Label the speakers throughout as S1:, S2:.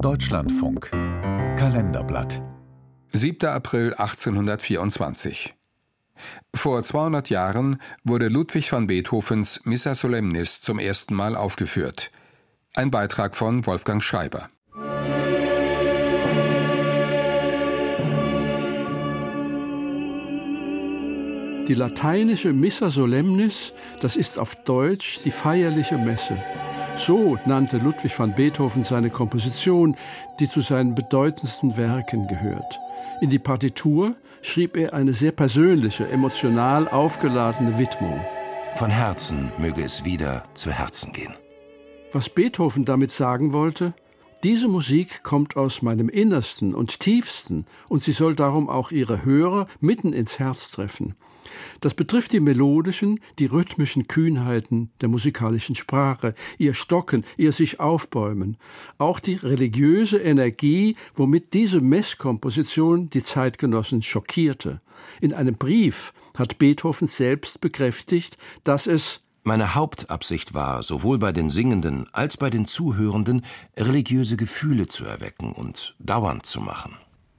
S1: Deutschlandfunk Kalenderblatt
S2: 7. April 1824. Vor 200 Jahren wurde Ludwig van Beethovens Missa Solemnis zum ersten Mal aufgeführt. Ein Beitrag von Wolfgang Schreiber.
S3: Die lateinische Missa Solemnis, das ist auf Deutsch die feierliche Messe. So nannte Ludwig van Beethoven seine Komposition, die zu seinen bedeutendsten Werken gehört. In die Partitur schrieb er eine sehr persönliche, emotional aufgeladene Widmung.
S4: Von Herzen möge es wieder zu Herzen gehen.
S3: Was Beethoven damit sagen wollte: Diese Musik kommt aus meinem Innersten und Tiefsten und sie soll darum auch ihre Hörer mitten ins Herz treffen. Das betrifft die melodischen, die rhythmischen Kühnheiten der musikalischen Sprache, ihr Stocken, ihr sich aufbäumen, auch die religiöse Energie, womit diese Messkomposition die Zeitgenossen schockierte. In einem Brief hat Beethoven selbst bekräftigt, dass es
S4: meine Hauptabsicht war, sowohl bei den Singenden als bei den Zuhörenden religiöse Gefühle zu erwecken und dauernd zu machen.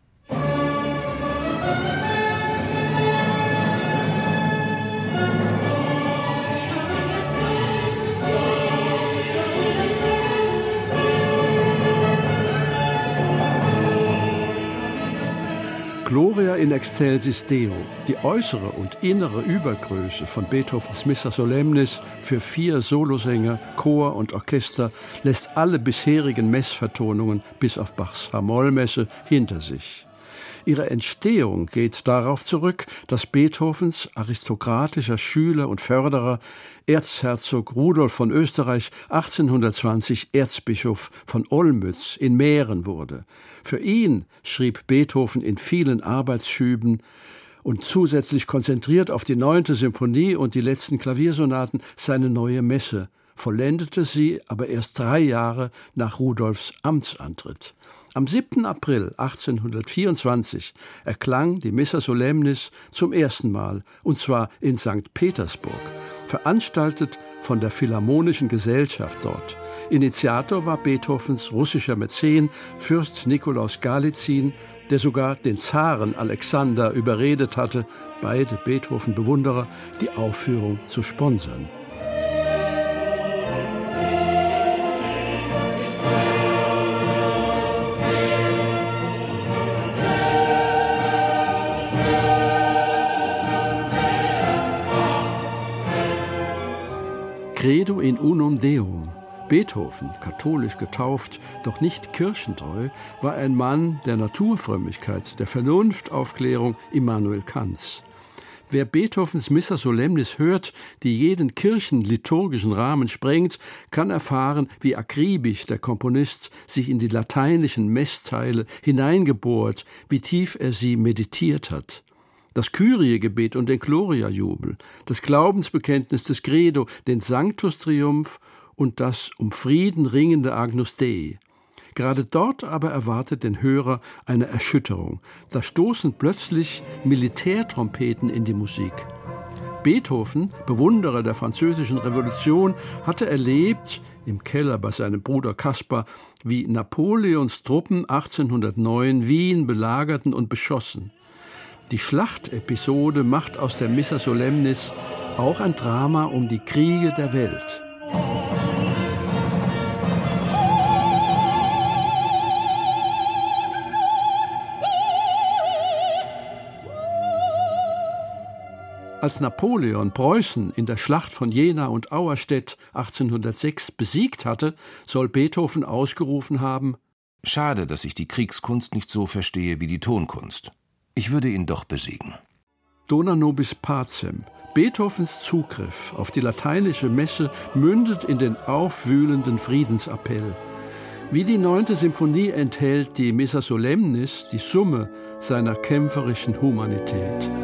S3: Gloria in excelsis Deo, die äußere und innere Übergröße von Beethovens Missa Solemnis für 4 Solosänger, Chor und Orchester lässt alle bisherigen Messvertonungen bis auf Bachs H-Moll-Messe hinter sich. Ihre Entstehung geht darauf zurück, dass Beethovens aristokratischer Schüler und Förderer, Erzherzog Rudolf von Österreich, 1820 Erzbischof von Olmütz in Mähren wurde. Für ihn schrieb Beethoven in vielen Arbeitsschüben und zusätzlich konzentriert auf die 9. Symphonie und die letzten Klaviersonaten seine neue Messe, vollendete sie aber erst 3 Jahre nach Rudolfs Amtsantritt. Am 7. April 1824 erklang die Missa Solemnis zum ersten Mal, und zwar in St. Petersburg, veranstaltet von der Philharmonischen Gesellschaft dort. Initiator war Beethovens russischer Mäzen, Fürst Nikolaus Galizin, der sogar den Zaren Alexander überredet hatte, beide Beethoven-Bewunderer, die Aufführung zu sponsern. Credo in unum Deum. Beethoven, katholisch getauft, doch nicht kirchentreu, war ein Mann der Naturfrömmigkeit, der Vernunftaufklärung Immanuel Kants. Wer Beethovens Missa Solemnis hört, die jeden kirchenliturgischen Rahmen sprengt, kann erfahren, wie akribisch der Komponist sich in die lateinischen Messteile hineingebohrt, wie tief er sie meditiert hat. Das Kyrie-Gebet und den Gloria-Jubel, das Glaubensbekenntnis des Credo, den Sanctus-Triumph und das um Frieden ringende Agnus Dei. Gerade dort aber erwartet den Hörer eine Erschütterung. Da stoßen plötzlich Militärtrompeten in die Musik. Beethoven, Bewunderer der Französischen Revolution, hatte erlebt, im Keller bei seinem Bruder Caspar, wie Napoleons Truppen 1809 Wien belagerten und beschossen. Die Schlachtepisode macht aus der Missa Solemnis auch ein Drama um die Kriege der Welt. Als Napoleon Preußen in der Schlacht von Jena und Auerstedt 1806 besiegt hatte, soll Beethoven ausgerufen haben:
S4: Schade, dass ich die Kriegskunst nicht so verstehe wie die Tonkunst. Ich würde ihn doch besiegen.
S3: Dona nobis pacem. Beethovens Zugriff auf die lateinische Messe mündet in den aufwühlenden Friedensappell. Wie die 9. Symphonie enthält die Missa Solemnis die Summe seiner kämpferischen Humanität.